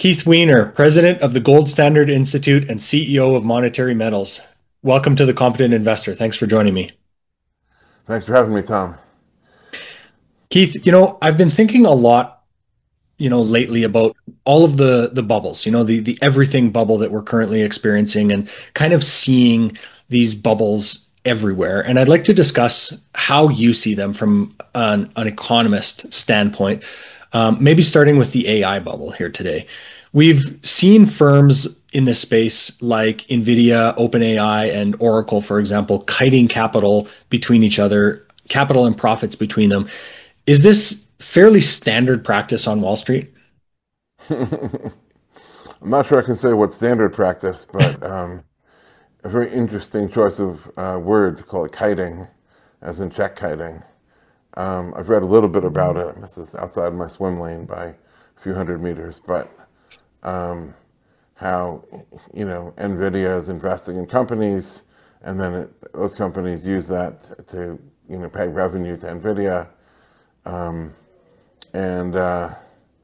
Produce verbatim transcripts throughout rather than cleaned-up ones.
Keith Weiner, President of the Gold Standard Institute and C E O of Monetary Metals. Welcome to the Competent Investor. Thanks for joining me. Thanks for having me, Tom. Keith, you know, I've been thinking a lot, you know, lately about all of the the bubbles, you know, the the everything bubble that we're currently experiencing and kind of seeing these bubbles everywhere. And I'd like to discuss how you see them from an, an economist standpoint. Um, maybe starting with the A I bubble here today. We've seen firms in this space like NVIDIA, OpenAI, and Oracle, for example, kiting capital between each other, capital and profits between them. Is this fairly standard practice on Wall Street? I'm not sure I can say what's standard practice, but um, a very interesting choice of uh, word to call it kiting, as in check kiting. Um, I've read a little bit about it. This is outside my swim lane by a few hundred meters, but um, how, you know, NVIDIA is investing in companies, and then it, those companies use that to, you know, pay revenue to NVIDIA. Um, and, uh,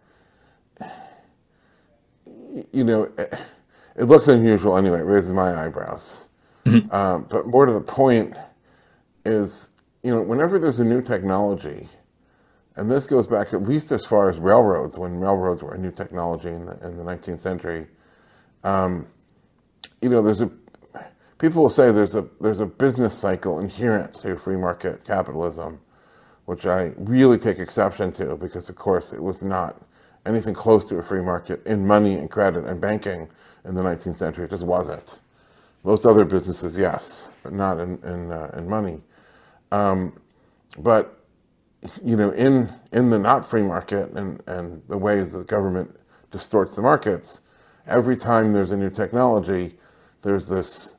you know, it, it looks unusual anyway. It raises my eyebrows. Mhm. Um, but more to the point is, you know, whenever there's a new technology, and this goes back at least as far as railroads, when railroads were a new technology in the, in the nineteenth century, um, you know, there's a, people will say there's a, there's a business cycle inherent to free market capitalism, which I really take exception to because, of course, it was not anything close to a free market in money and credit and banking in the nineteenth century. It just wasn't. Most other businesses, yes, but not in, in, uh, in money. Um, but, you know, in, in the not free market and, and the ways that the government distorts the markets, every time there's a new technology, there's this,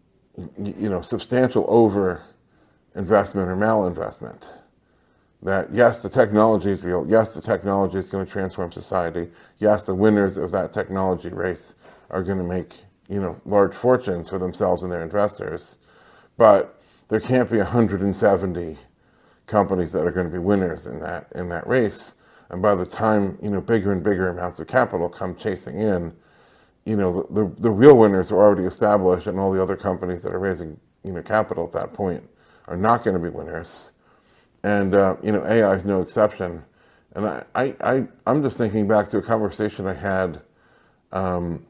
you know, substantial over investment or malinvestment. That yes, the technology is real. Yes, the technology is going to transform society. Yes, the winners of that technology race are going to make, you know, large fortunes for themselves and their investors. But there can't be one hundred seventy companies that are going to be winners in that in that race. And by the time, you know, bigger and bigger amounts of capital come chasing in, you know, the, the, the real winners are already established, and all the other companies that are raising, you know, capital at that point are not going to be winners. And, uh, you know, A I is no exception. And I, I, I, I'm just thinking back to a conversation I had, um,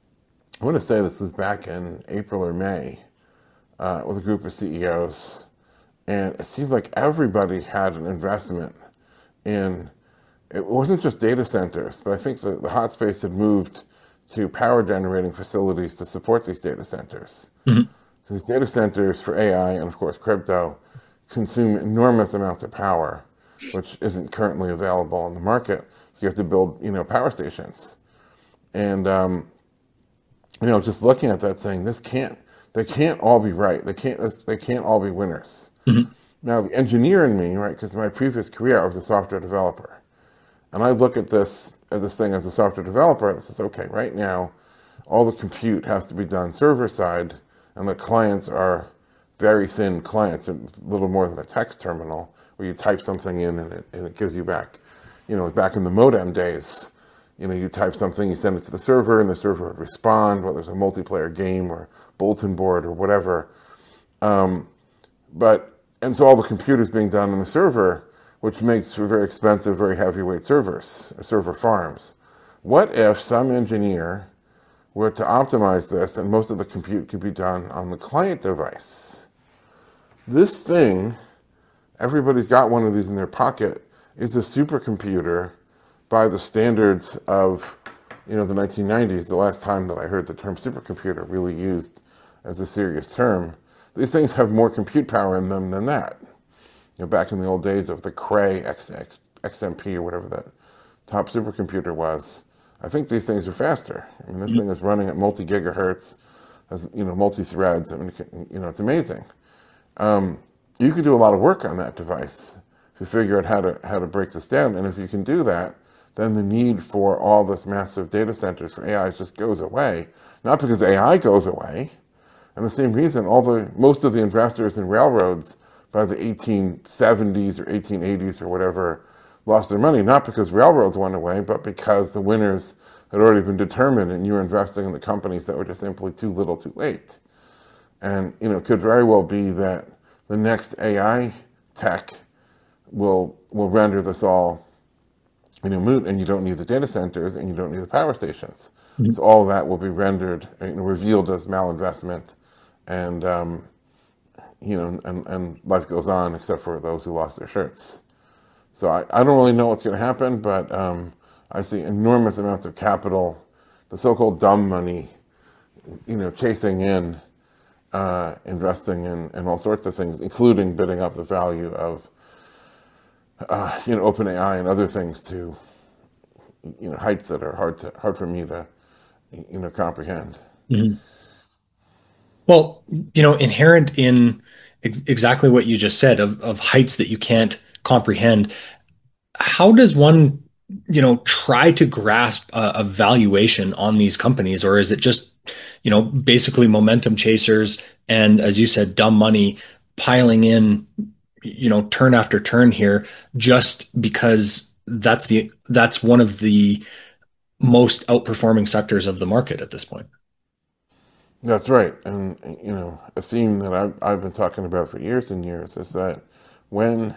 I want to say this was back in April or May, uh, with a group of C E Os. And it seemed like everybody had an investment in, it wasn't just data centers, but I think the, the hot space had moved to power generating facilities to support these data centers. Mhm. These data centers for A I and, of course, crypto consume enormous amounts of power, which isn't currently available on the market. So you have to build, you know, power stations. And, um, you know, just looking at that saying, this can't, they can't all be right. They can't, they can't all be winners. Mhm. Now, the engineer in me, right, because in my previous career, I was a software developer. And I look at this, at this thing as a software developer that says, okay, right now, all the compute has to be done server side, and the clients are very thin clients, a little more than a text terminal, where you type something in and it, and it gives you back, you know, back in the modem days, you know, you type something, you send it to the server, and the server would respond, whether it's a multiplayer game or bulletin board or whatever. Um, but, and so all the compute is being done on the server, which makes for very expensive, very heavyweight servers, or server farms. What if some engineer were to optimize this and most of the compute could be done on the client device? This thing, everybody's got one of these in their pocket, is a supercomputer by the standards of, you know, the nineteen nineties, the last time that I heard the term supercomputer really used as a serious term. These things have more compute power in them than that. You know, back in the old days of the Cray X, X, X M P or whatever that top supercomputer was, I think these things are faster. I mean, this thing is running at multi-gigahertz, has, you know, multi-threads. I mean, you know, it's amazing. Um, you could do a lot of work on that device if you figure out how to how to break this down. And if you can do that, then the need for all this massive data centers for A I just goes away. Not because A I goes away, and the same reason all the most of the investors in railroads by the eighteen seventies or eighteen eighties or whatever lost their money, not because railroads went away, but because the winners had already been determined, and you were investing in the companies that were just simply too little, too late. And you know, it could very well be that the next A I tech will will render this all, you know, moot, and you don't need the data centers, and you don't need the power stations. Mhm. So all that will be rendered, you know, revealed as malinvestment, and um, you know, and, and life goes on, except for those who lost their shirts. So I, I don't really know what's going to happen, but um, I see enormous amounts of capital, the so-called dumb money, you know, chasing in, uh, investing in, in all sorts of things, including bidding up the value of, uh, you know, OpenAI and other things to, you know, heights that are hard to hard for me to, you know, comprehend. Mhm. Well, you know, inherent in ex exactly what you just said of, of heights that you can't comprehend, how does one, you know, try to grasp a, a valuation on these companies? Or is it just, you know, basically momentum chasers and, as you said, dumb money piling in, you know, turn after turn here just because that's the that's one of the most outperforming sectors of the market at this point? That's right, and you know, a theme that I've I've been talking about for years and years is that when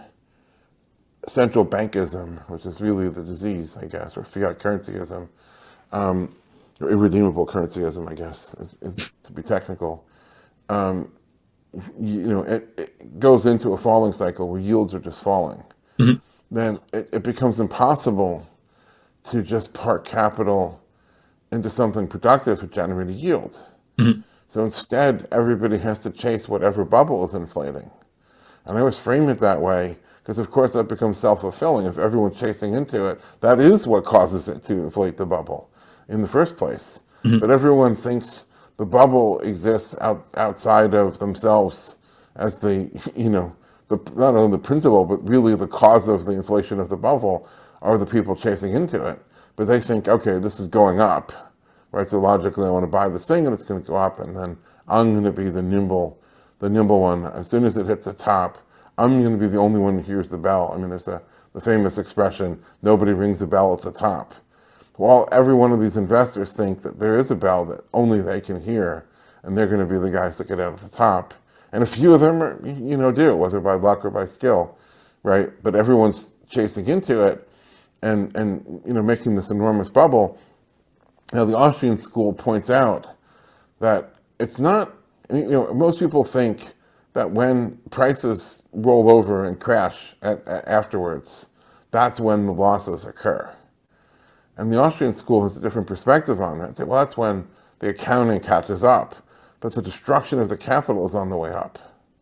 central bankism, which is really the disease, I guess, or fiat currencyism, um, or irredeemable currencyism, I guess, is, is to be technical. Um, you know, it, it goes into a falling cycle where yields are just falling. Mhm. Then it, it becomes impossible to just park capital into something productive to generate a yield. Mhm. So instead, everybody has to chase whatever bubble is inflating. And I always frame it that way because, of course, that becomes self-fulfilling. If everyone's chasing into it, that is what causes it to inflate the bubble in the first place. Mhm. But everyone thinks the bubble exists out, outside of themselves as the, you know, the, not only the principle, but really the cause of the inflation of the bubble are the people chasing into it. But they think, okay, this is going up, right? So logically, I want to buy this thing and it's going to go up, and then I'm going to be the nimble the nimble one. As soon as it hits the top, I'm going to be the only one who hears the bell. I mean, there's a, the famous expression, nobody rings the bell at the top. Well, every one of these investors think that there is a bell that only they can hear, and they're going to be the guys that get out at the top. And a few of them, are, you know, do, whether by luck or by skill, right? But everyone's chasing into it and, and you know, making this enormous bubble. Now, the Austrian school points out that it's not, you know, most people think that when prices roll over and crash at, at afterwards, that's when the losses occur. And the Austrian school has a different perspective on that. Say, well, that's when the accounting catches up, but the destruction of the capital is on the way up.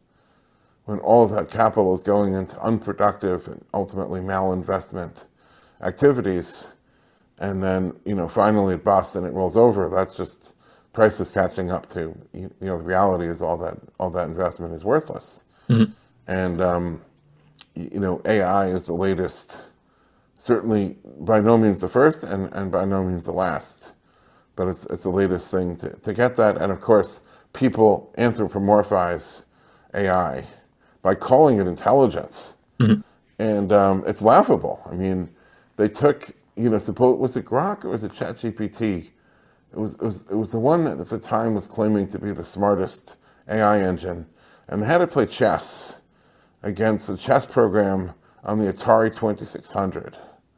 When all of that capital is going into unproductive and ultimately malinvestment activities, and then, you know, finally it busts and it rolls over, that's just prices catching up to, you know, the reality is all that all that investment is worthless. Mhm. And um, you know, A I is the latest, certainly by no means the first, and, and by no means the last, but it's it's the latest thing to, to get that. And of course, people anthropomorphize A I by calling it intelligence, Mhm. and um, it's laughable. I mean, they took, you know, suppose was it Grok or was it ChatGPT? It was, it was it was the one that at the time was claiming to be the smartest A I engine, and they had to play chess against a chess program on the Atari twenty-six hundred.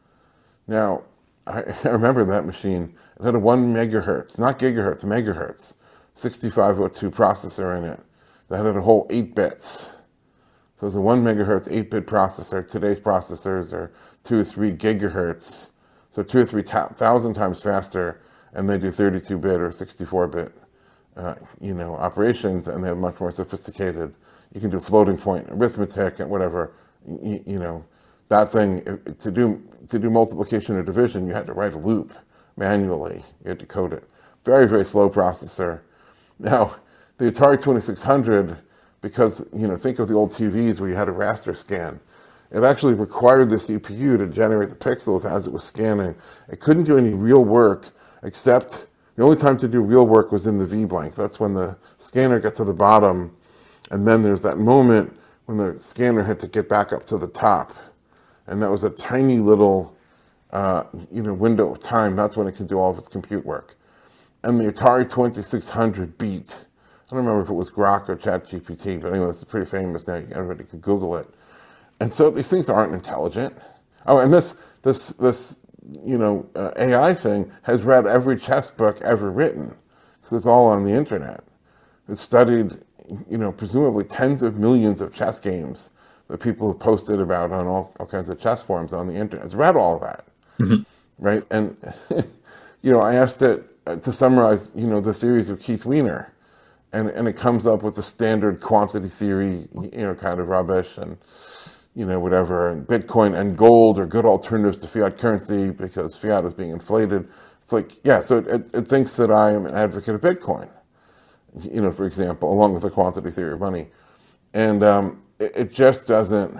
Now, I, I remember that machine. It had a one megahertz, not gigahertz, megahertz, sixty-five oh two processor in it that had a whole eight bits. So it was a one megahertz eight bit processor. Today's processors are two or three gigahertz, so two or three thousand times faster, and they do thirty-two bit or sixty-four bit, uh, you know, operations, and they're much more sophisticated. You can do floating point arithmetic and whatever, you, you know, that thing to do to do multiplication or division, you had to write a loop manually. You had to code it. Very very slow processor. Now, the Atari twenty-six hundred, because, you know, think of the old T Vs where you had a raster scan. It actually required the C P U to generate the pixels as it was scanning. It couldn't do any real work, except the only time to do real work was in the V blank. That's when the scanner gets to the bottom, and then there's that moment when the scanner had to get back up to the top. And that was a tiny little uh, you know, window of time, that's when it can do all of its compute work. And the Atari twenty-six hundred beat, I don't remember if it was Grok or ChatGPT, but anyway, it's pretty famous now. Everybody can Google it. And so these things aren't intelligent. Oh, and this this this you know uh, A I thing has read every chess book ever written because it's all on the internet. It's studied, you know, presumably tens of millions of chess games that people have posted about on all, all kinds of chess forums on the internet. It's read all that, Mm-hmm. right? And you know, I asked it uh, to summarize, you know, the theories of Keith Weiner, and and it comes up with the standard quantity theory, you know, kind of rubbish, and you know, whatever, and Bitcoin and gold are good alternatives to fiat currency because fiat is being inflated. It's like, yeah, so it, it, it thinks that I am an advocate of Bitcoin, you know, for example, along with the quantity theory of money. And um, it, it just doesn't,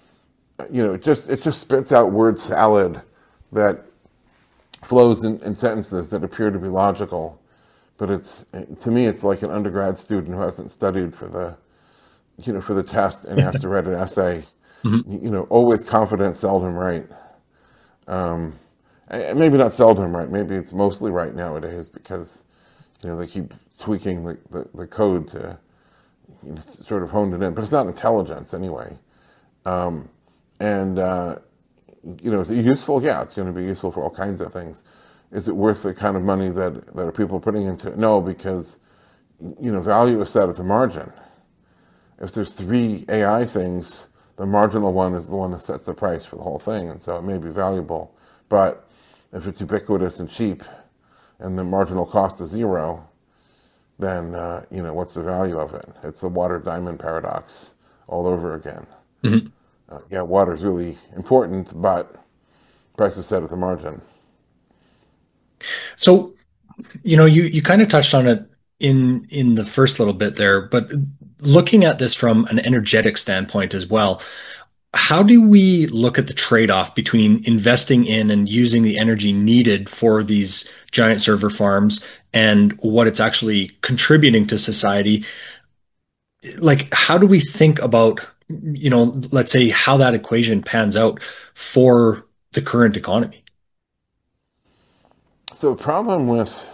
you know, it just, it just spits out word salad that flows in, in sentences that appear to be logical. But it's, to me, it's like an undergrad student who hasn't studied for the, you know, for the test and has to write an essay. Mm-hmm. You know, always confident, seldom right. Um, and maybe not seldom right. Maybe it's mostly right nowadays because, you know, they keep tweaking the, the, the code to, you know, sort of hone it in. But it's not intelligence anyway. Um, and, uh, you know, is it useful? Yeah, it's going to be useful for all kinds of things. Is it worth the kind of money that, that are people putting into it? No, because, you know, value is set at the margin. If there's three A I things, the marginal one is the one that sets the price for the whole thing, and so it may be valuable. But if it's ubiquitous and cheap, and the marginal cost is zero, then uh, you know, what's the value of it? It's the water diamond paradox all over again. Mm-hmm. Uh, yeah, water is really important, but price is set at the margin. So, you know, you you kind of touched on it in in the first little bit there, but looking at this from an energetic standpoint as well, how do we look at the trade-off between investing in and using the energy needed for these giant server farms and what it's actually contributing to society? Like, how do we think about, you know, let's say how that equation pans out for the current economy? So the problem with,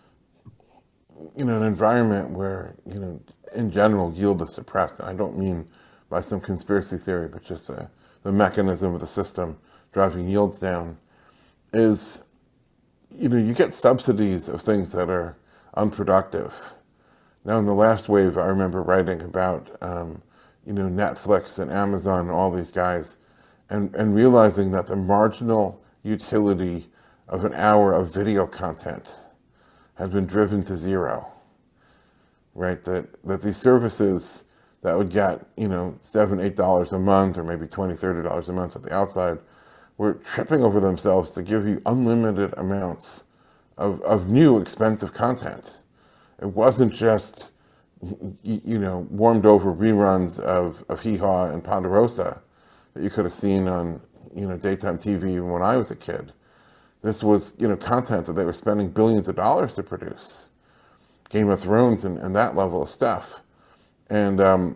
you know, an environment where, you know, in general yield is suppressed, and I don't mean by some conspiracy theory, but just uh, the mechanism of the system driving yields down, is, you know, you get subsidies of things that are unproductive. Now, in the last wave, I remember writing about, um, you know, Netflix and Amazon and all these guys, and, and realizing that the marginal utility of an hour of video content has been driven to zero, right? That, that these services that would get, you know, seven, eight dollars a month, or maybe twenty, thirty dollars a month at the outside, were tripping over themselves to give you unlimited amounts of, of new expensive content. It wasn't just, you know, warmed over reruns of, of Hee Haw and Ponderosa that you could have seen on, you know, daytime T V even when I was a kid. This was, you know, content that they were spending billions of dollars to produce. Game of Thrones and, and that level of stuff. And, um,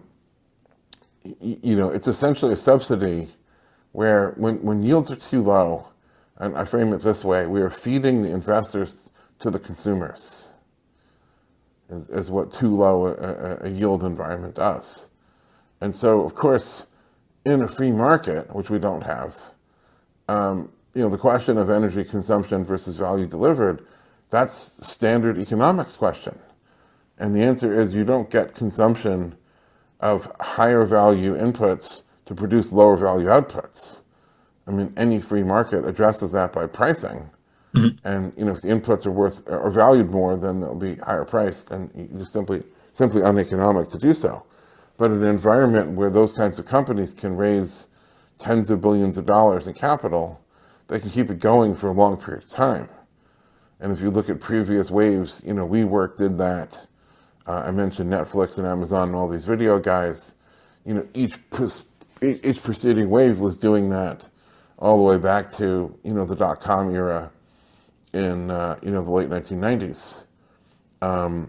y- you know, it's essentially a subsidy where when, when yields are too low, and I frame it this way, we are feeding the investors to the consumers, is, is what too low a, a, a yield environment does. And so, of course, in a free market, which we don't have, um, you know, the question of energy consumption versus value delivered, that's standard economics question. And the answer is you don't get consumption of higher value inputs to produce lower value outputs. I mean, any free market addresses that by pricing. Mhm. And, you know, if the inputs are worth or valued more, then they'll be higher priced, and you just simply simply uneconomic to do so. But in an environment where those kinds of companies can raise tens of billions of dollars in capital, they can keep it going for a long period of time. And if you look at previous waves, you know, WeWork did that. Uh, I mentioned Netflix and Amazon and all these video guys. You know, each each preceding wave was doing that all the way back to, you know, the dot-com era in, uh, you know, the late nineteen nineties. Um,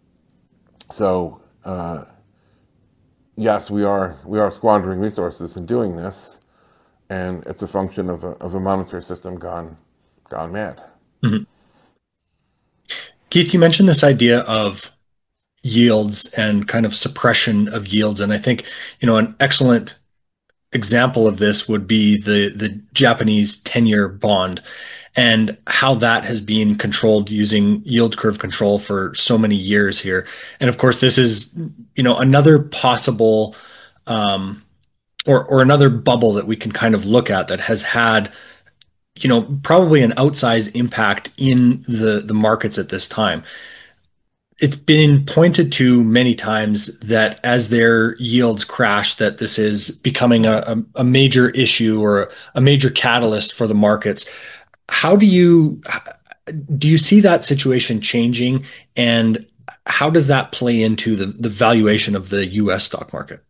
so, uh, yes, we are we are squandering resources in doing this, and it's a function of a, of a monetary system gone gone mad. Mhm. Keith, you mentioned this idea of yields and kind of suppression of yields, and I think, you know, an excellent example of this would be the the Japanese ten-year bond and how that has been controlled using yield curve control for so many years here. And of course, this is, you know, another possible um, or or another bubble that we can kind of look at that has had, you know, probably an outsized impact in the the markets at this time. It's been pointed to many times that as their yields crash, that this is becoming a, a, a major issue or a major catalyst for the markets. How do you do you see that situation changing, and how does that play into the, the valuation of the U S stock market?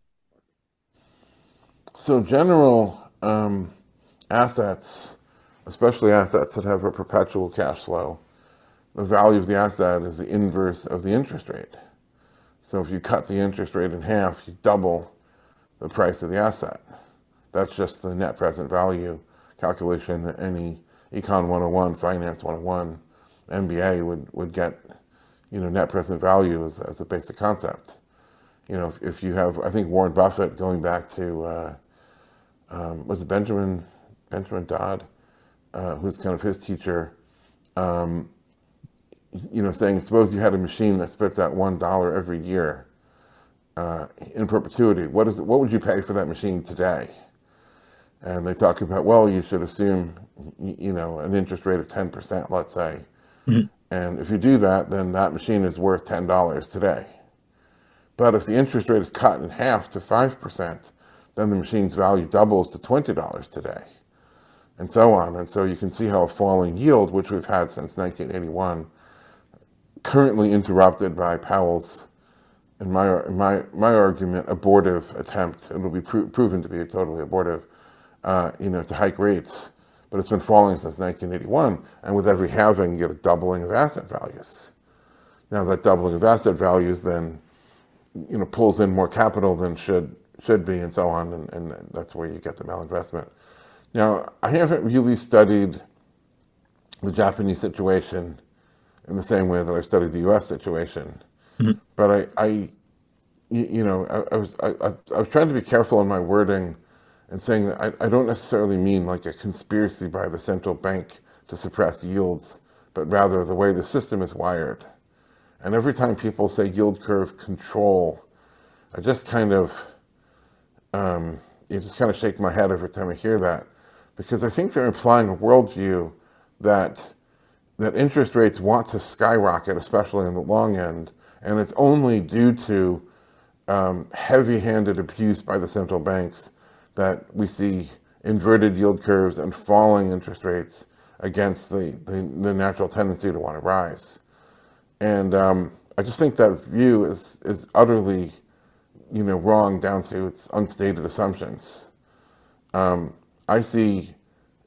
So general um, assets, especially assets that have a perpetual cash flow, the value of the asset is the inverse of the interest rate. So if you cut the interest rate in half, you double the price of the asset. That's just the net present value calculation that any Econ one oh one, Finance one oh one, M B A would, would get, you know, net present value as, as a basic concept. You know, if, if you have, I think Warren Buffett, going back to, uh, um, was it Benjamin, Benjamin Dodd, uh, who's kind of his teacher, um, you know, saying, suppose you had a machine that spits out one dollar every year uh, in perpetuity. What is it, what would you pay for that machine today? And they talk about, well, you should assume, you know, an interest rate of ten percent, let's say. Mhm. And if you do that, then that machine is worth ten dollars today. But if the interest rate is cut in half to five percent, then the machine's value doubles to twenty dollars today, and so on. And so you can see how a falling yield, which we've had since nineteen eighty-one, currently interrupted by Powell's, in my, in my, my argument, abortive attempt, it will be pro proven to be totally abortive, uh, you know, to hike rates. But it's been falling since nineteen eighty-one, and with every halving, you get a doubling of asset values. Now that doubling of asset values then, you know, pulls in more capital than should should be, and so on, and, and that's where you get the malinvestment. Now, I haven't really studied the Japanese situation in the same way that I studied the U S situation, Mhm. but I, I you, you know, I, I was I, I, I was trying to be careful in my wording and saying that I, I don't necessarily mean like a conspiracy by the central bank to suppress yields, but rather the way the system is wired. And every time people say yield curve control, I just kind of, um, you just kind of shake my head every time I hear that, because I think they're implying a worldview that that interest rates want to skyrocket, especially in the long end, and it's only due to um, heavy-handed abuse by the central banks that we see inverted yield curves and falling interest rates against the, the, the natural tendency to want to rise. And um, I just think that view is, is utterly, you know, wrong down to its unstated assumptions. Um, I see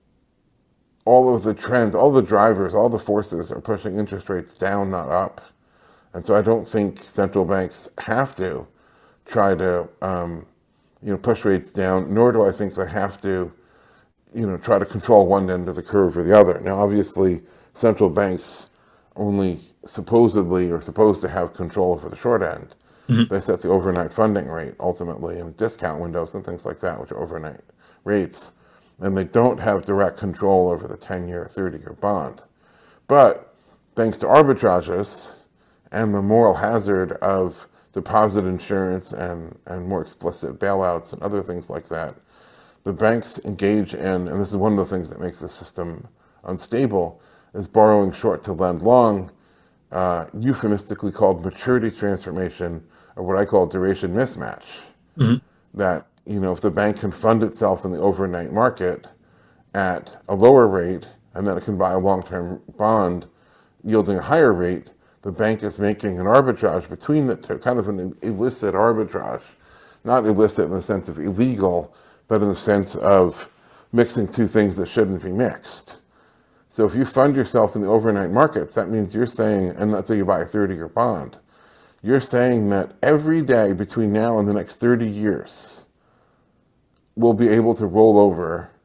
all of the trends, all the drivers, all the forces are pushing interest rates down, not up. And so I don't think central banks have to try to, um, you know, push rates down, nor do I think they have to, you know, try to control one end of the curve or the other. Now, obviously, central banks only supposedly are supposed to have control over the short end. Mhm. They set the overnight funding rate ultimately, and discount windows and things like that, which are overnight rates. And they don't have direct control over the ten-year, thirty-year bond. But thanks to arbitrages and the moral hazard of deposit insurance and, and more explicit bailouts and other things like that, the banks engage in, and this is one of the things that makes the system unstable, is borrowing short to lend long, uh, euphemistically called maturity transformation, or what I call duration mismatch. Mhm. That, you know, if the bank can fund itself in the overnight market at a lower rate, and then it can buy a long-term bond yielding a higher rate, the bank is making an arbitrage between the two, kind of an illicit arbitrage. Not illicit in the sense of illegal, but in the sense of mixing two things that shouldn't be mixed. So if you fund yourself in the overnight markets, that means you're saying, and let's say you buy a thirty-year bond, you're saying that every day between now and the next thirty years, we'll be able to roll over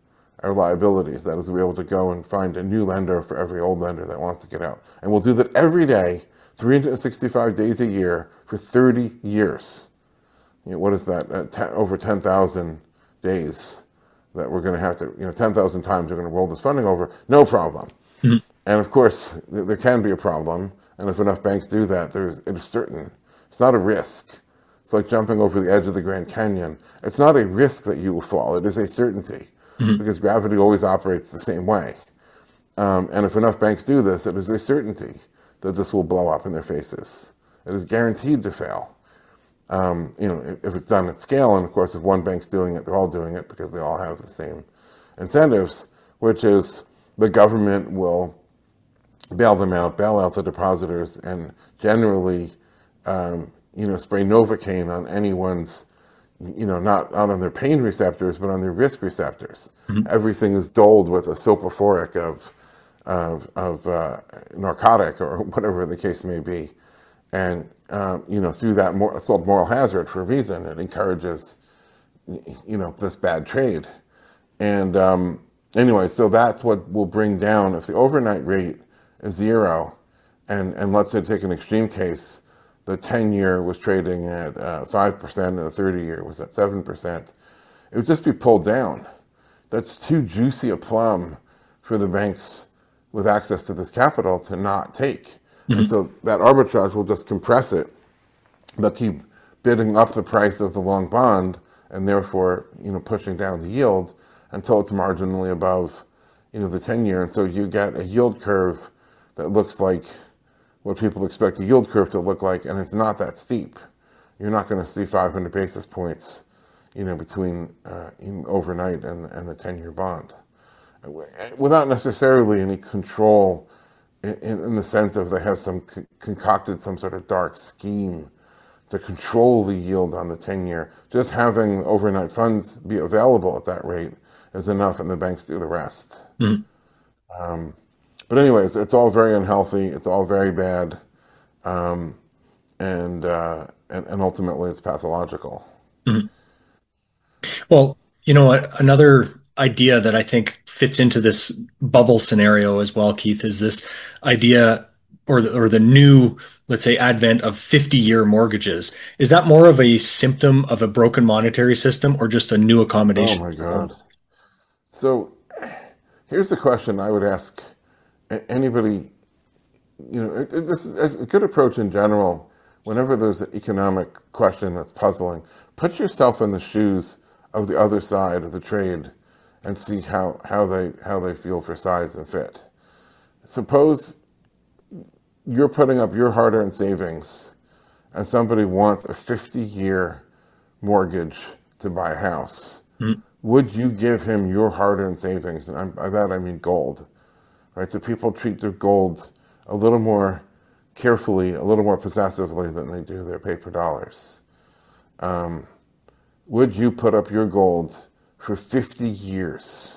our liabilities. That is, we'll be able to go and find a new lender for every old lender that wants to get out. And we'll do that every day, three hundred sixty-five days a year for thirty years. You know, what is that? Uh, ten, over ten thousand days that we're going to have to, you know, ten thousand times we're going to roll this funding over. No problem. Mm-hmm. And of course, th- there can be a problem. And if enough banks do that, there's, it is certain. It's not a risk. It's like jumping over the edge of the Grand Canyon. It's not a risk that you will fall. It is a certainty, mm-hmm. because gravity always operates the same way. Um, and if enough banks do this, it is a certainty that this will blow up in their faces. It is guaranteed to fail. Um, you know, if it's done at scale, and of course, if one bank's doing it, they're all doing it because they all have the same incentives, which is the government will bail them out, bail out the depositors, and generally, um, you know, spray Novocaine on anyone's, you know, not, not on their pain receptors, but on their risk receptors. Mm-hmm. Everything is doled with a soporific of, of, of uh, narcotic or whatever the case may be. And, um, you know, through that, more, it's called moral hazard for a reason. It encourages, you know, this bad trade. And um, anyway, so that's what will bring down, if the overnight rate is zero, and, and let's say take an extreme case, the ten-year was trading at uh, five percent and the thirty-year was at seven percent, it would just be pulled down. That's too juicy a plum for the banks with access to this capital to not take. Mm-hmm. And so that arbitrage will just compress it. They'll keep bidding up the price of the long bond and therefore, you know, pushing down the yield until it's marginally above, you know, the ten-year. And so you get a yield curve that looks like what people expect a yield curve to look like, and it's not that steep. You're not going to see five hundred basis points, you know, between uh, overnight and, and the ten-year bond, without necessarily any control in, in the sense of they have some c- concocted some sort of dark scheme to control the yield on the ten-year. Just having overnight funds be available at that rate is enough, and the banks do the rest. Mm-hmm. Um, But anyways, it's all very unhealthy. It's all very bad, um, and, uh, and and ultimately, it's pathological. Mm-hmm. Well, you know, another idea that I think fits into this bubble scenario as well, Keith, is this idea, or the, or the new, let's say, advent of fifty-year mortgages. Is that more of a symptom of a broken monetary system, or just a new accommodation? Oh my God! So, here's the question I would ask anybody, you know, it, it, this is a good approach in general. Whenever there's an economic question that's puzzling, put yourself in the shoes of the other side of the trade and see how, how they how they feel for size and fit. Suppose you're putting up your hard-earned savings and somebody wants a fifty-year mortgage to buy a house. Mm-hmm. Would you give him your hard-earned savings? And I'm, by that I mean gold. Right, so people treat their gold a little more carefully, a little more possessively than they do their paper dollars. Um, would you put up your gold for fifty years,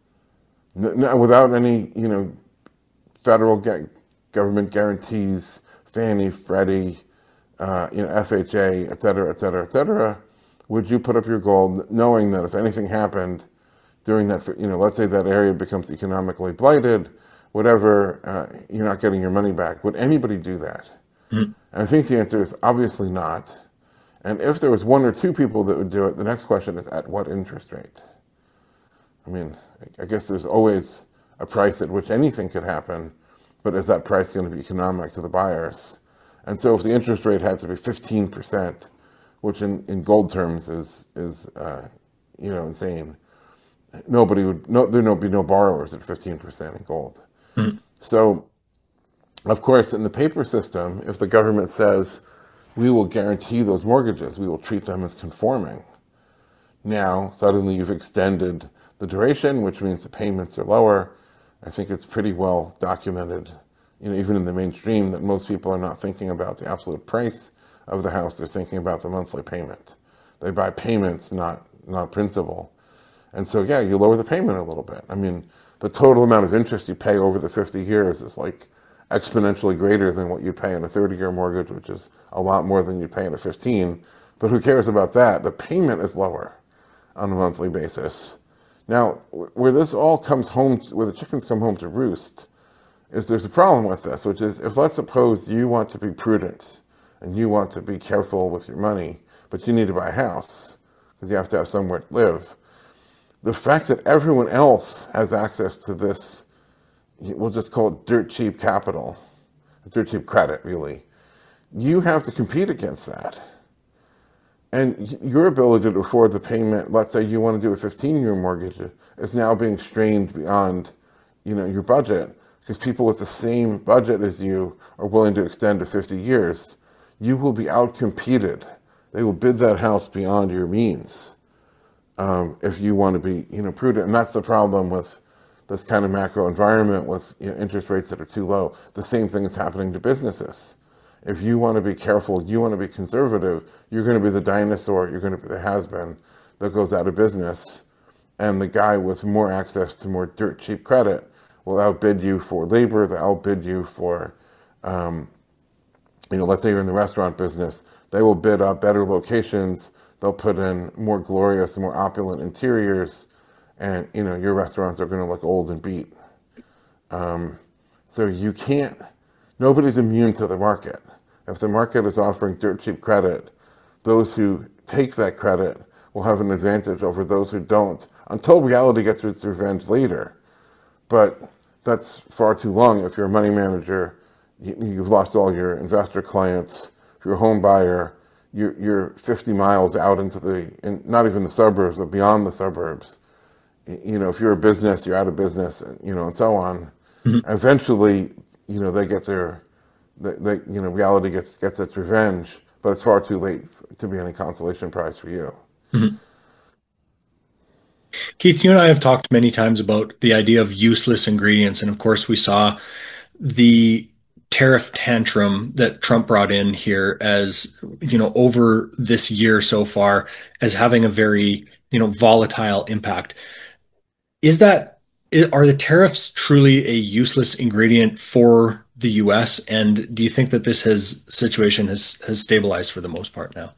N- without any, you know, federal ga- government guarantees, Fannie, Freddie, uh, you know, F H A, et cetera, et cetera, et cetera? Would you put up your gold knowing that if anything happened during that, you know, let's say that area becomes economically blighted, whatever, uh, you're not getting your money back. Would anybody do that? Mm-hmm. And I think the answer is obviously not. And if there was one or two people that would do it, the next question is at what interest rate? I mean, I guess there's always a price at which anything could happen, but is that price going to be economic to the buyers? And so if the interest rate had to be fifteen percent, which in, in gold terms is, is uh, you know, insane, nobody would, no, there would be no borrowers at fifteen percent in gold. Mm-hmm. So, of course, in the paper system, if the government says, we will guarantee those mortgages, we will treat them as conforming, now suddenly you've extended the duration, which means the payments are lower. I think it's pretty well documented, you know, even in the mainstream, that most people are not thinking about the absolute price of the house, they're thinking about the monthly payment. They buy payments, not, not principal. And so, yeah, you lower the payment a little bit. I mean, the total amount of interest you pay over the fifty years is like exponentially greater than what you'd pay in a thirty-year mortgage, which is a lot more than you'd pay in a fifteen. But who cares about that? The payment is lower on a monthly basis. Now, where this all comes home, where the chickens come home to roost, is there's a problem with this, which is if let's suppose you want to be prudent and you want to be careful with your money, but you need to buy a house because you have to have somewhere to live. The fact that everyone else has access to this, we'll just call it dirt cheap capital, dirt cheap credit, really. You have to compete against that. And your ability to afford the payment, let's say you want to do a fifteen-year mortgage, is now being strained beyond, you know, your budget because people with the same budget as you are willing to extend to fifty years. You will be outcompeted. They will bid that house beyond your means um, if you want to be, you know, prudent. And that's the problem with this kind of macro environment with, you know, interest rates that are too low. The same thing is happening to businesses. If you want to be careful, you want to be conservative, you're going to be the dinosaur, you're going to be the has-been that goes out of business. And the guy with more access to more dirt cheap credit will outbid you for labor, they'll outbid you for, um, you know, let's say you're in the restaurant business, they will bid up better locations, they'll put in more glorious, more opulent interiors, and, you know, your restaurants are going to look old and beat. Um, so you can't, nobody's immune to the market. If the market is offering dirt cheap credit, those who take that credit will have an advantage over those who don't, until reality gets its revenge later. But that's far too long. If you're a money manager, you, you've lost all your investor clients. If you're a home buyer, you're, you're fifty miles out into the, in, not even the suburbs, but beyond the suburbs. You know, if you're a business, you're out of business, you know, and so on. Mm-hmm. Eventually, you know, they get their, they, they, you know, reality gets gets its revenge, but it's far too late to be any consolation prize for you. Mm-hmm. Keith, you and I have talked many times about the idea of useless ingredients. And of course, we saw the tariff tantrum that Trump brought in here as, you know, over this year so far as having a very, you know, volatile impact. Is that, are the tariffs truly a useless ingredient for the U S? And do you think that this has situation has has stabilized for the most part now?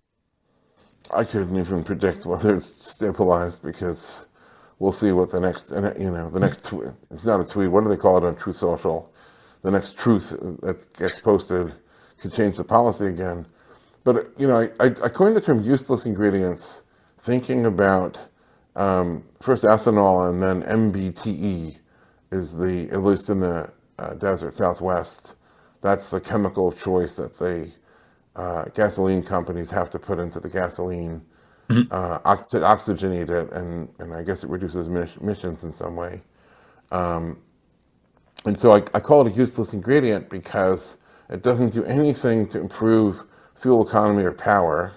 I couldn't even predict whether it's stabilized because we'll see what the next, you know, the next tweet, it's not a tweet, what do they call it on Truth Social? The next truth that gets posted could change the policy again. But, you know, I, I coined the term useless ingredients thinking about um, first ethanol and then M B T E is the, at least in the uh, desert Southwest, that's the chemical choice that they, uh, gasoline companies have to put into the gasoline mm-hmm. uh, ox- to oxygenate it, and, and I guess it reduces emissions in some way. Um, and so I, I call it a useless ingredient because it doesn't do anything to improve fuel economy or power.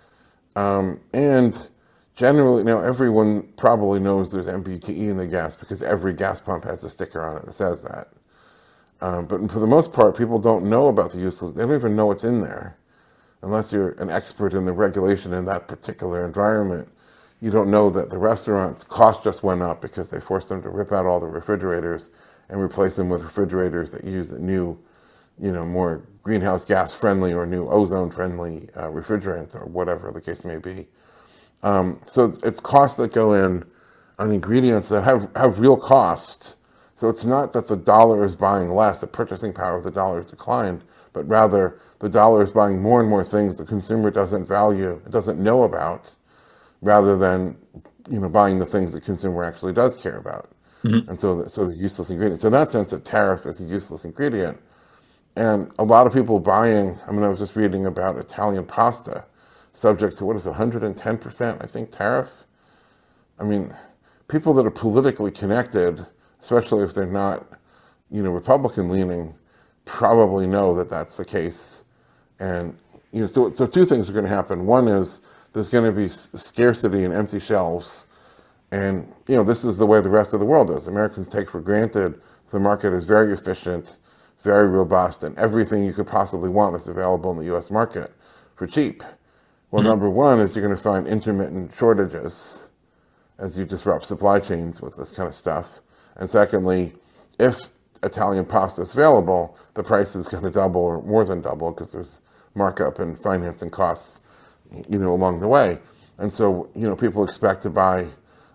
Um, and generally, now everyone probably knows there's M B T E in the gas because every gas pump has a sticker on it that says that. Um, but for the most part, people don't know about the useless, they don't even know what's in there. Unless you're an expert in the regulation in that particular environment, you don't know that the restaurants' cost just went up because they forced them to rip out all the refrigerators and replace them with refrigerators that use a new, you know, more greenhouse gas friendly or new ozone friendly uh, refrigerant or whatever the case may be. Um, so it's, it's costs that go in on ingredients that have, have real cost. So it's not that the dollar is buying less, the purchasing power of the dollar has declined, but rather the dollar is buying more and more things the consumer doesn't value, doesn't know about, rather than, you know, buying the things the consumer actually does care about. Mm-hmm. And so, the, so the useless ingredient. So in that sense, a tariff is a useless ingredient. And a lot of people buying, I mean, I was just reading about Italian pasta, subject to, what is it, one hundred ten percent, I think, tariff? I mean, people that are politically connected, especially if they're not, you know, Republican leaning, probably know that that's the case. And, you know, so, so two things are going to happen. One is there's going to be scarcity and empty shelves. And, you know, this is the way the rest of the world is. Americans take for granted the market is very efficient, very robust, and everything you could possibly want is available in the U S market for cheap. Well, mm-hmm. number one is you're going to find intermittent shortages as you disrupt supply chains with this kind of stuff. And secondly, if Italian pasta is available, the price is going to double or more than double because there's markup and financing costs, you know, along the way. And so, you know, people expect to buy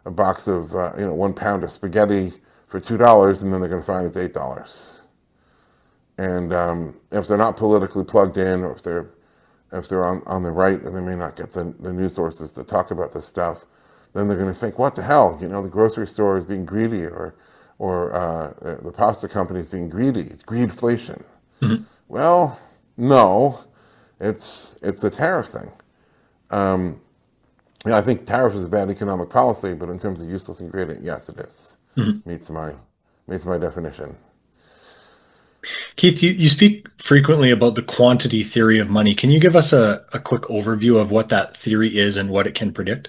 a box of uh, you know one pound of spaghetti for two dollars, and then they're going to find it's eight dollars. And um, if they're not politically plugged in, or if they're if they're on, on the right and they may not get the, the news sources to talk about this stuff, then they're going to think, what the hell? You know, the grocery store is being greedy, or or uh, the pasta company is being greedy. It's greedflation. Mm-hmm. Well, no, it's it's the tariff thing. Um, yeah, I think tariff is a bad economic policy, but in terms of useless ingredient, yes, it is. Mm-hmm. Meets my meets my definition. Keith, you, you speak frequently about the quantity theory of money. Can you give us a, a quick overview of what that theory is and what it can predict?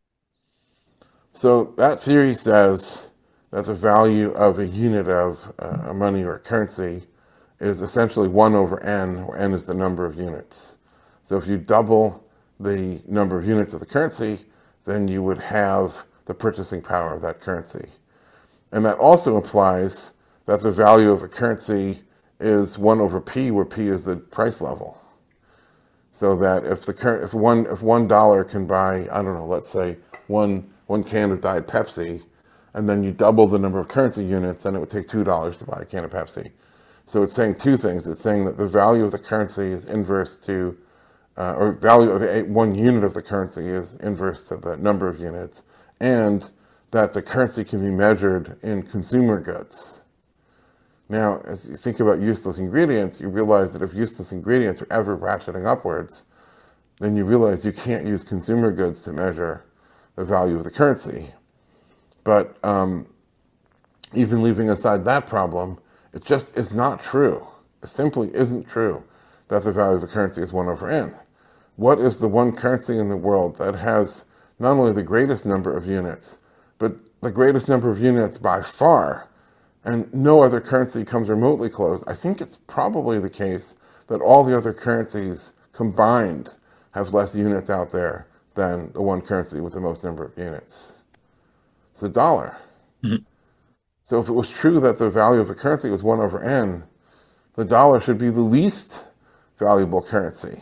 So that theory says that the value of a unit of uh, money or currency is essentially one over n, where n is the number of units. So if you double the number of units of the currency, then you would have the purchasing power of that currency. And that also implies that the value of a currency is one over p, where p is the price level. So that if the cur- if one if one dollar can buy, I don't know, let's say one one can of Diet Pepsi, and then you double the number of currency units, then it would take two dollars to buy a can of Pepsi. So it's saying two things. It's saying that the value of the currency is inverse to, uh, or value of a, one unit of the currency is inverse to the number of units, and that the currency can be measured in consumer goods. Now, as you think about useless ingredients, you realize that if useless ingredients are ever ratcheting upwards, then you realize you can't use consumer goods to measure the value of the currency. But um, even leaving aside that problem, it just is not true. It simply isn't true that the value of a currency is one over n. What is the one currency in the world that has not only the greatest number of units, but the greatest number of units by far, and no other currency comes remotely close? I think it's probably the case that all the other currencies combined have less units out there than the one currency with the most number of units. It's the dollar. Mm-hmm. So if it was true that the value of a currency was one over n, the dollar should be the least valuable currency.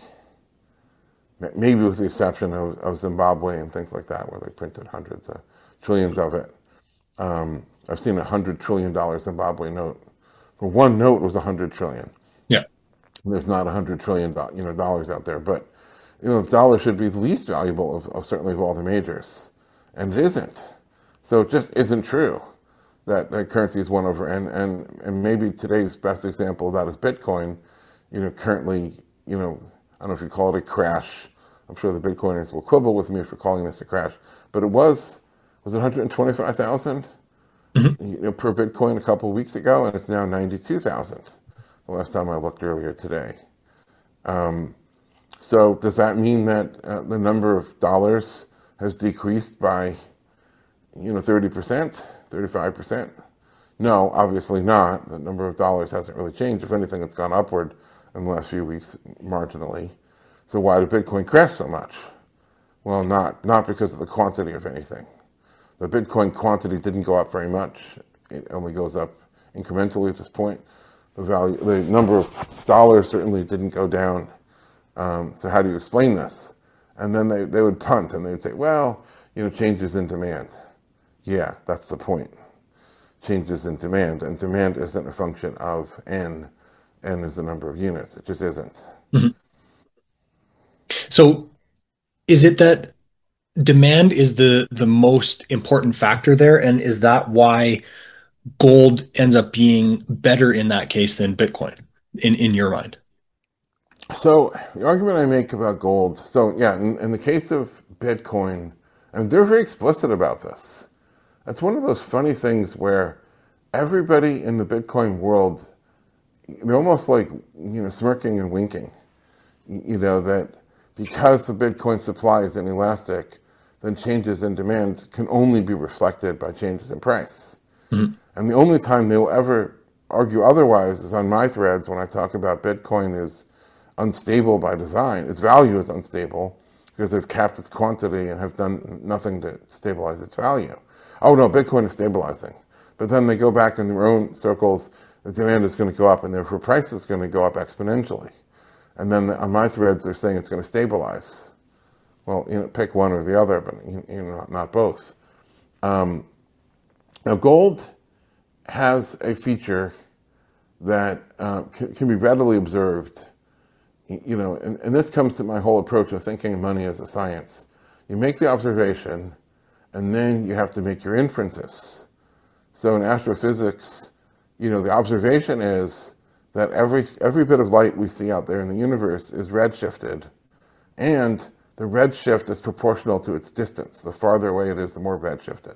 Maybe with the exception of, of Zimbabwe and things like that, where they printed hundreds of trillions of it. Um, I've seen a hundred trillion dollar Zimbabwe note. For one note was a hundred trillion. Yeah. There's not a hundred trillion you know dollars out there, but you know the dollar should be the least valuable of, of certainly of all the majors, and it isn't. So it just isn't true that, that currency is one over n. And and maybe today's best example of that is Bitcoin. You know, currently, you know, I don't know if you call it a crash. I'm sure the Bitcoiners will quibble with me for calling this a crash, but it was was it one hundred twenty-five thousand mm-hmm. you know, per Bitcoin a couple of weeks ago, and it's now ninety-two thousand. The last time I looked earlier today. Um, so does that mean that uh, the number of dollars has decreased by, you know, thirty percent, thirty-five percent? No, obviously not. The number of dollars hasn't really changed. If anything, it's gone upward in the last few weeks marginally. So why did Bitcoin crash so much? Well, not not because of the quantity of anything. The Bitcoin quantity didn't go up very much. It only goes up incrementally at this point. The value, the number of dollars certainly didn't go down. Um, so how do you explain this? And then they, they would punt and they'd say, well, you know, changes in demand. Yeah, that's the point. Changes in demand. And demand isn't a function of n. N is the number of units. It just isn't. Mm-hmm. So is it that demand is the the most important factor there? And is that why gold ends up being better in that case than Bitcoin, in, in your mind? So the argument I make about gold, so yeah, in, in the case of Bitcoin, and they're very explicit about this. It's one of those funny things where everybody in the Bitcoin world, they're almost like, you know, smirking and winking, you know, that because the Bitcoin supply is inelastic, then changes in demand can only be reflected by changes in price. Mm-hmm. And the only time they will ever argue otherwise is on my threads when I talk about Bitcoin is unstable by design. Its value is unstable because they've capped its quantity and have done nothing to stabilize its value. Oh no, Bitcoin is stabilizing. But then they go back in their own circles, the demand is going to go up and therefore price is going to go up exponentially. And then on my threads, they're saying it's going to stabilize. Well, you know, pick one or the other, but you know, not, not both. Now, gold has a feature that uh, can, can be readily observed. You know, and, and this comes to my whole approach of thinking money as a science. You make the observation, and then you have to make your inferences. So in astrophysics, you know, the observation is that every every bit of light we see out there in the universe is redshifted, and the redshift is proportional to its distance. The farther away it is, the more redshifted.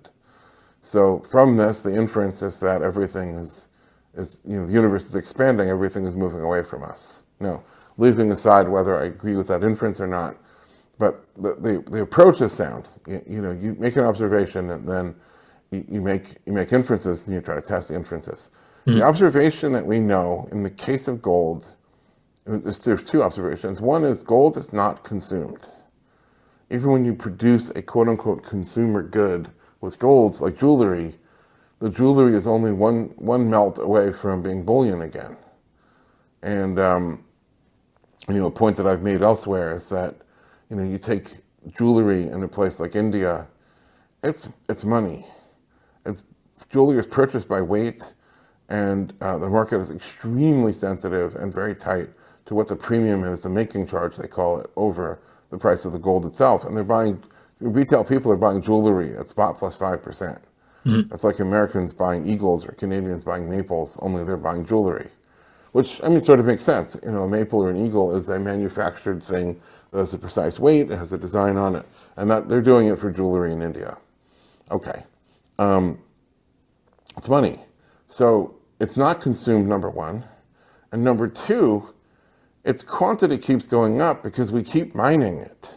So from this, the inference is that everything is, is you know, the universe is expanding, everything is moving away from us. Now, leaving aside whether I agree with that inference or not, but the, the, the approach is sound. You, you know, you make an observation and then you, you make you make inferences and you try to test the inferences. Mm-hmm. The observation that we know in the case of gold, it was, there's two observations. One is gold is not consumed. Even when you produce a quote-unquote consumer good with gold, like jewelry, the jewelry is only one one melt away from being bullion again. And um, you know, a point that I've made elsewhere is that, you know, you take jewelry in a place like India, it's it's money. It's jewelry is purchased by weight, and uh, the market is extremely sensitive and very tight to what the premium is, the making charge they call it, over the price of the gold itself. And they're buying, retail people are buying jewelry at spot plus five percent. Mm-hmm. It's like Americans buying Eagles or Canadians buying Maples, only they're buying jewelry. Which, I mean, sort of makes sense. You know, a maple or an eagle is a manufactured thing that has a precise weight, it has a design on it, and that they're doing it for jewelry in India. Okay. Um, it's money. So it's not consumed, number one. And number two, its quantity keeps going up because we keep mining it.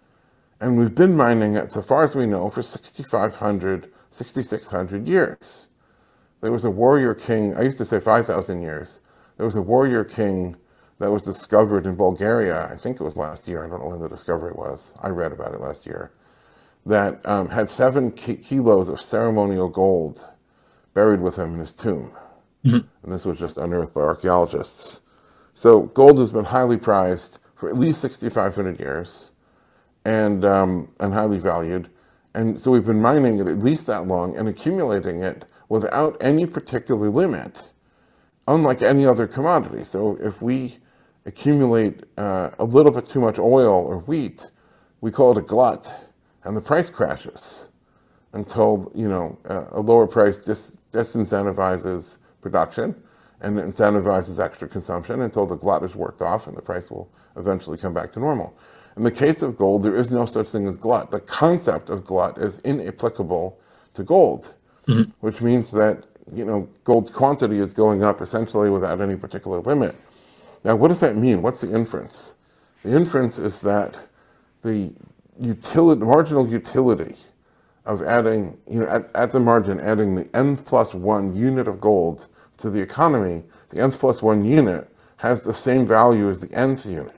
And we've been mining it, so far as we know, for sixty-five hundred, sixty-six hundred years. There was a warrior king, I used to say five thousand years. There was a warrior king that was discovered in Bulgaria, I think it was last year, I don't know when the discovery was, I read about it last year, that um, had seven ki kilos of ceremonial gold buried with him in his tomb. Mm-hmm. And this was just unearthed by archaeologists. So gold has been highly prized for at least sixty-five hundred years and, um, and highly valued. And so we've been mining it at least that long and accumulating it without any particular limit, unlike any other commodity. So if we accumulate uh, a little bit too much oil or wheat, we call it a glut, and the price crashes until, you know, uh, a lower price dis disincentivizes production and incentivizes extra consumption until the glut is worked off and the price will eventually come back to normal. In the case of gold, there is no such thing as glut. The concept of glut is inapplicable to gold, mm-hmm. which means that, you know, gold's quantity is going up essentially without any particular limit. Now, what does that mean? What's the inference? The inference is that the utility, the marginal utility of adding, you know, at, at the margin, adding the nth plus one unit of gold to the economy, the nth plus one unit has the same value as the nth unit.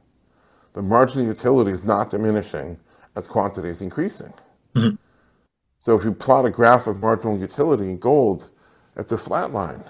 The marginal utility is not diminishing as quantity is increasing. Mm-hmm. So if you plot a graph of marginal utility in gold, it's a flat line.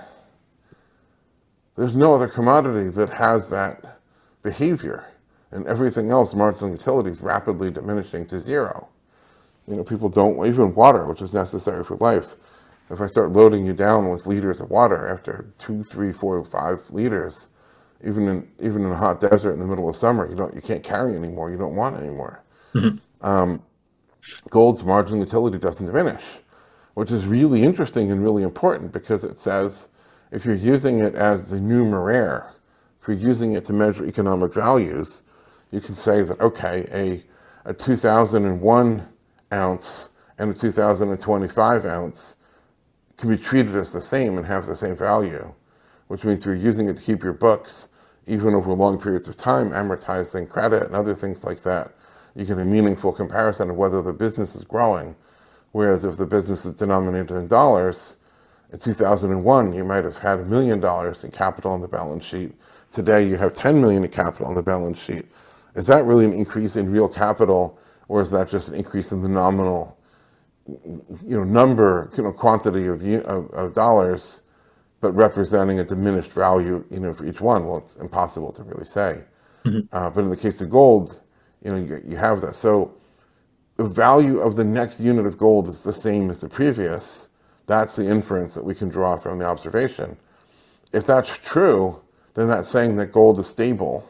There's no other commodity that has that behavior, and everything else, marginal utility, is rapidly diminishing to zero. You know, people don't, even water, which is necessary for life. If I start loading you down with liters of water after two, three, four, five liters, even in even in a hot desert in the middle of summer, you don't, you can't carry anymore. You don't want anymore. Mm-hmm. um, gold's marginal utility doesn't diminish, which is really interesting and really important because it says if you're using it as the numeraire, if you're using it to measure economic values, you can say that, okay, a, a two thousand one ounce and a two thousand twenty-five ounce can be treated as the same and have the same value, which means you're using it to keep your books, even over long periods of time, amortizing credit and other things like that. You get a meaningful comparison of whether the business is growing. Whereas if the business is denominated in dollars, in two thousand one, you might have had a million dollars in capital on the balance sheet. Today, you have ten million in capital on the balance sheet. Is that really an increase in real capital, or is that just an increase in the nominal, you know, number, you know, quantity of, of, of dollars, but representing a diminished value, you know, for each one? Well, it's impossible to really say. Mm-hmm. uh, but in the case of gold, you know, you, you have that. So the value of the next unit of gold is the same as the previous, that's the inference that we can draw from the observation. If that's true, then that's saying that gold is stable,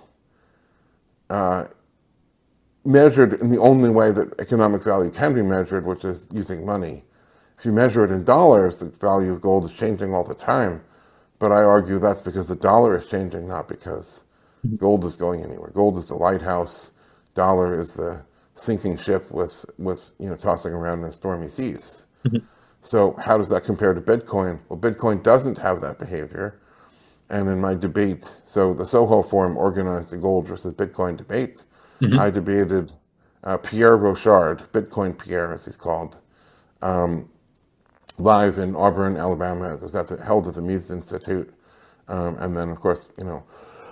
uh, measured in the only way that economic value can be measured, which is using money. If you measure it in dollars, the value of gold is changing all the time. But I argue that's because the dollar is changing, not because gold is going anywhere. Gold is the lighthouse. Dollar is the sinking ship with, with you know, tossing around in stormy seas. Mhm. So how does that compare to Bitcoin? Well, Bitcoin doesn't have that behavior. And in my debate, so the Soho Forum organized the gold versus Bitcoin debate. Mhm. I debated uh, Pierre Rochard, Bitcoin Pierre, as he's called, um, live in Auburn, Alabama. It was at the, held at the Mises Institute, um, and then of course, you know,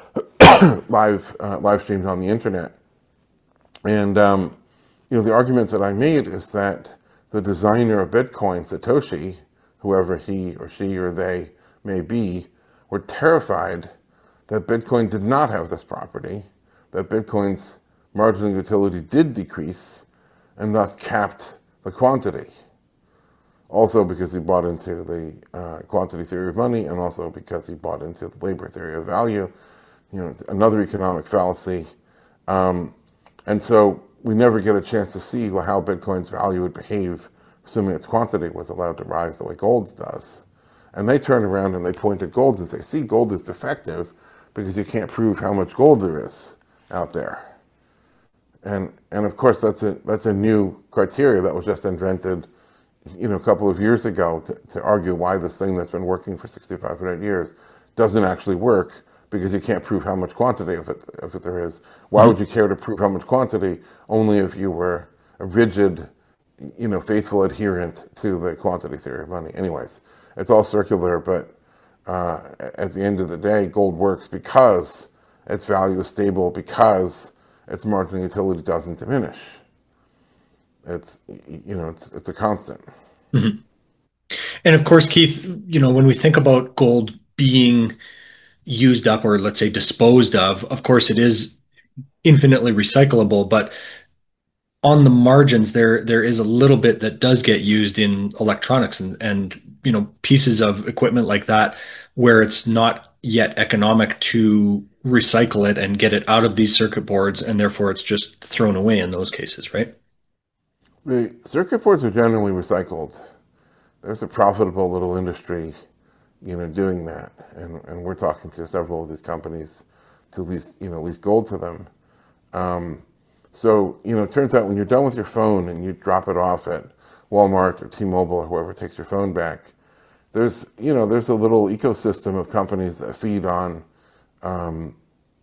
live uh, live streamed on the internet. And um, you know, the argument that I made is that the designer of Bitcoin, Satoshi, whoever he or she or they may be, were terrified that Bitcoin did not have this property, that Bitcoin's marginal utility did decrease, and thus capped the quantity. Also because he bought into the uh, quantity theory of money, and also because he bought into the labor theory of value. You know, it's another economic fallacy. Um, and so we never get a chance to see how Bitcoin's value would behave, assuming its quantity was allowed to rise the way gold's does. And they turn around and they point at gold and say, see, gold is defective because you can't prove how much gold there is out there. And and of course, that's a that's a new criteria that was just invented, you know, a couple of years ago to, to argue why this thing that's been working for sixty-five hundred years doesn't actually work, because you can't prove how much quantity of it, of it there is. Why would you care to prove how much quantity? Only if you were a rigid, you know, faithful adherent to the quantity theory of money. Anyways, it's all circular, but uh, at the end of the day, gold works because its value is stable, because its marginal utility doesn't diminish. It's, you know, it's it's a constant. Mhm. And of course, Keith, you know, when we think about gold being used up or let's say disposed of, of course it is infinitely recyclable, but on the margins there there is a little bit that does get used in electronics and and you know pieces of equipment like that where it's not yet economic to recycle it and get it out of these circuit boards, and therefore it's just thrown away in those cases, right? The circuit boards are generally recycled. There's a profitable little industry, you know, doing that, and and we're talking to several of these companies to lease, you know, lease gold to them. Um, so you know, it turns out when you're done with your phone and you drop it off at Walmart or T-Mobile or whoever takes your phone back, there's you know there's a little ecosystem of companies that feed on, um,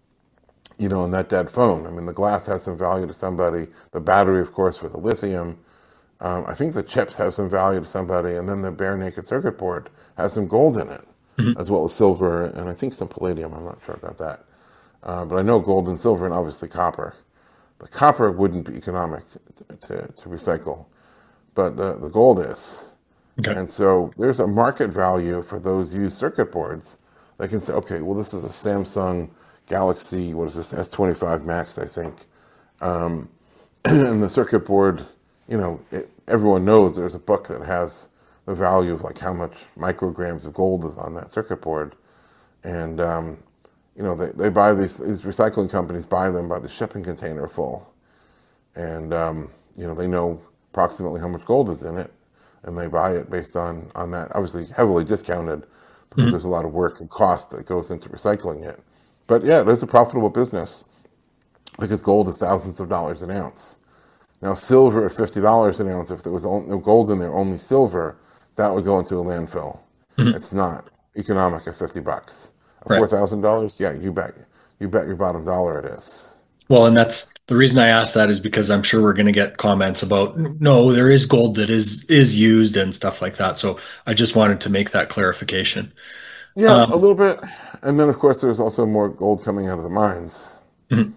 you know, on that dead phone. I mean, the glass has some value to somebody. The battery, of course, for the lithium. Um, I think the chips have some value to somebody, and then the bare naked circuit board has some gold in it, Mhm. as well as silver, and I think some palladium. I'm not sure about that. Uh, but I know gold and silver, and obviously copper. The copper wouldn't be economic to, to, to recycle, but the, the gold is. Okay. And so there's a market value for those used circuit boards. They can say, okay, well, this is a Samsung Galaxy, what is this, S twenty-five Max, I think. Um, and the circuit board, you know, it, everyone knows there's a book that has the value of like how much micrograms of gold is on that circuit board. And, um, you know, they, they buy these, these recycling companies buy them by the shipping container full. And, um, you know, they know approximately how much gold is in it, and they buy it based on, on that, obviously heavily discounted because Mhm. there's a lot of work and cost that goes into recycling it. But yeah, there's a profitable business because gold is thousands of dollars an ounce. Now, silver at fifty dollars an ounce, if there was no gold in there, only silver, that would go into a landfill. Mhm. It's not economic at fifty bucks. At Right. four thousand dollars, yeah, you bet. You bet your bottom dollar it is. Well, and that's the reason I asked that is because I'm sure we're going to get comments about no, there is gold that is is used and stuff like that. So I just wanted to make that clarification. Yeah, a Um, little bit. And then, of course, there's also more gold coming out of the mines. mhm,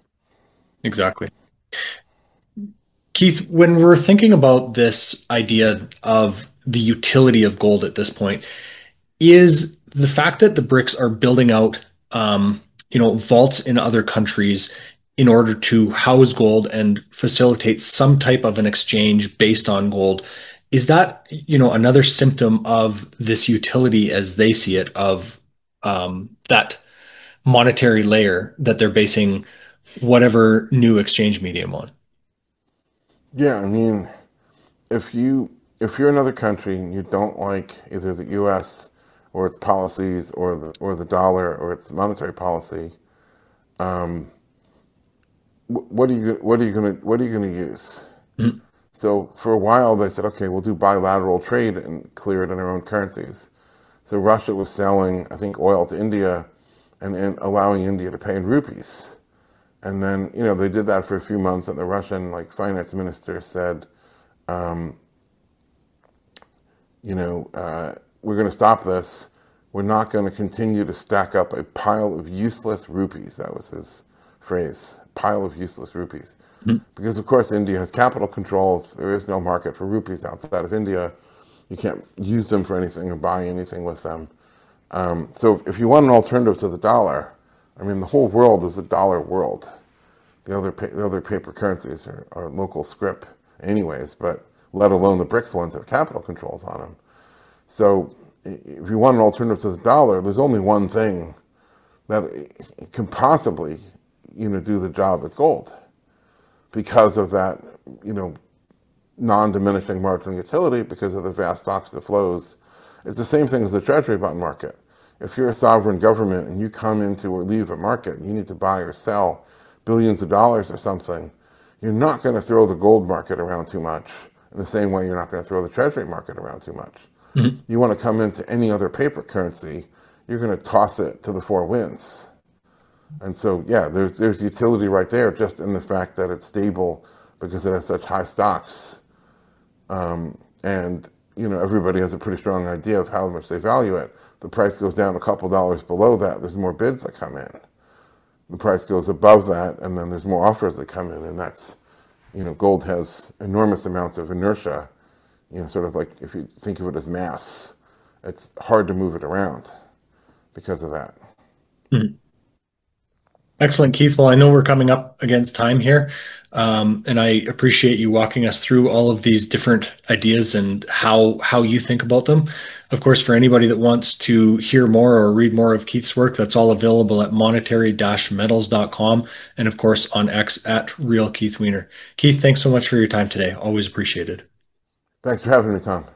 exactly. Keith, when we're thinking about this idea of the utility of gold at this point, is the fact that the BRICS are building out, um, you know, vaults in other countries. in order to house gold and facilitate some type of an exchange based on gold. Is that, you know, another symptom of this utility as they see it of um, that monetary layer that they're basing whatever new exchange medium on? Yeah, I mean, if you if you're another country and you don't like either the U S or its policies or the or the dollar or its monetary policy, um, what are you what are you gonna what are you gonna use? Mhm. So for a while they said, okay, we'll do bilateral trade and clear it in our own currencies. So Russia was selling, I think, oil to India and, and allowing India to pay in rupees. And then, you know, they did that for a few months, and the Russian like finance minister said, um, you know, uh, we're going to stop this. We're not going to continue to stack up a pile of useless rupees. That was his phrase, pile of useless rupees. Mhm. Because, of course, India has capital controls. There is no market for rupees outside of India. You can't use them for anything or buy anything with them. Um, so if you want an alternative to the dollar, I mean, the whole world is a dollar world. The other, pa- the other paper currencies are, are local scrip anyways, but let alone the BRICS ones that have capital controls on them. So if you want an alternative to the dollar, there's only one thing that can possibly, you know, do the job as gold because of that, you know, non-diminishing marginal utility, because of the vast stocks that flows. It's the same thing as the treasury bond market. If you're a sovereign government and you come into or leave a market and you need to buy or sell billions of dollars or something, you're not going to throw the gold market around too much in the same way you're not going to throw the treasury market around too much. Mhm. You want to come into any other paper currency, you're going to toss it to the four winds. And so, yeah, there's there's utility right there just in the fact that it's stable because it has such high stocks. Um, and, you know, everybody has a pretty strong idea of how much they value it. The price goes down a couple dollars below that, there's more bids that come in. The price goes above that, and then there's more offers that come in, and that's, you know, gold has enormous amounts of inertia, you know, sort of like if you think of it as mass, it's hard to move it around because of that. Mhm. Excellent, Keith. Well, I know we're coming up against time here, um, and I appreciate you walking us through all of these different ideas and how how you think about them. Of course, for anybody that wants to hear more or read more of Keith's work, that's all available at monetary dash metals dot com, and of course on X at Real Keith Weiner. Keith, thanks so much for your time today. Always appreciated. Thanks for having me, Tom.